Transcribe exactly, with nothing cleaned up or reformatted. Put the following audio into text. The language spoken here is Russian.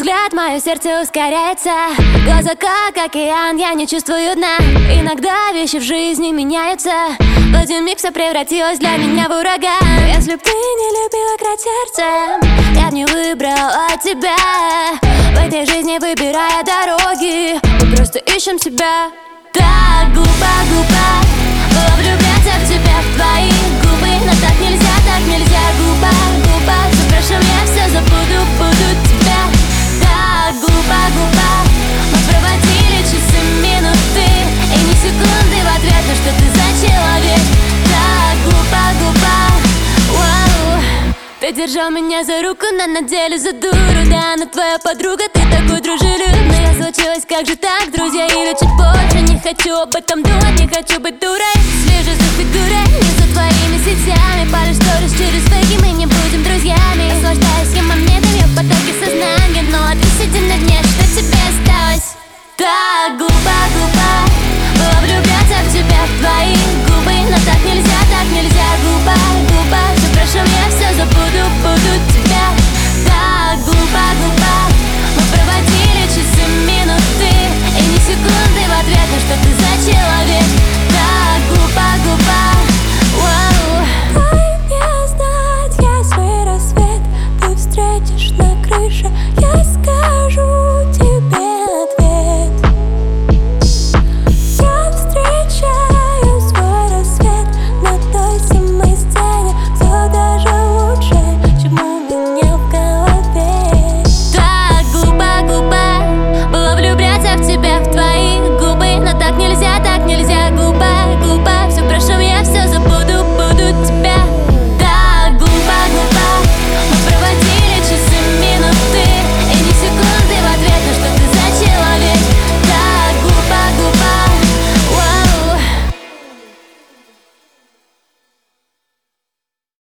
взгляд, мое сердце ускоряется. Глаза как океан, я не чувствую дна. Иногда вещи в жизни меняются. В один миг все превратилось для меня в ураган. Если б ты не любила играть сердцем, я б не выбрала тебя. В этой жизни выбирая дороги, мы просто ищем себя. Так глупо, глупо было влюбляться в тебя, в твои губы. Но так нельзя, так нельзя, глупо, глупо. Запрошу, я все забуду, буду тебя. Так глупо, глупо мы проводили часы, минуты и ни секунды в ответ, ну что ты за человек. Так глупо, глупо, вау. Ты держал меня за руку, но на деле за дуру. Да, она твоя подруга, ты такой дружелюбный. Я случилось, как же так, друзья, или чуть больше. Не хочу об этом думать, не хочу быть дурой. Слежу за фигурой, не за твоими сетями. Палишь сторис через